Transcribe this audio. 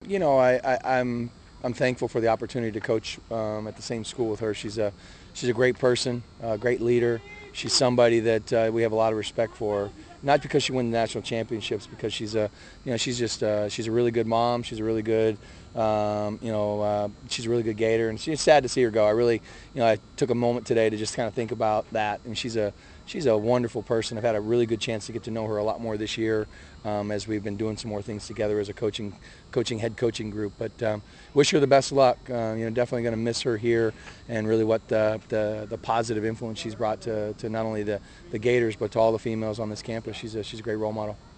I'm thankful for the opportunity to coach at the same school with her. She's a great person, a great leader. She's somebody that we have a lot of respect for. Not because she won national championships, because she's a really good mom. She's a really good she's a really good Gator, and it's sad to see her go. I took a moment today to just kind of think about that, and she's a wonderful person. I've had a really good chance to get to know her a lot more this year as we've been doing some more things together as a head coaching group. But wish her the best of luck. Definitely going to miss her here, and really what the positive influence she's brought to not only the Gators but to all the females on this campus. She's a great role model.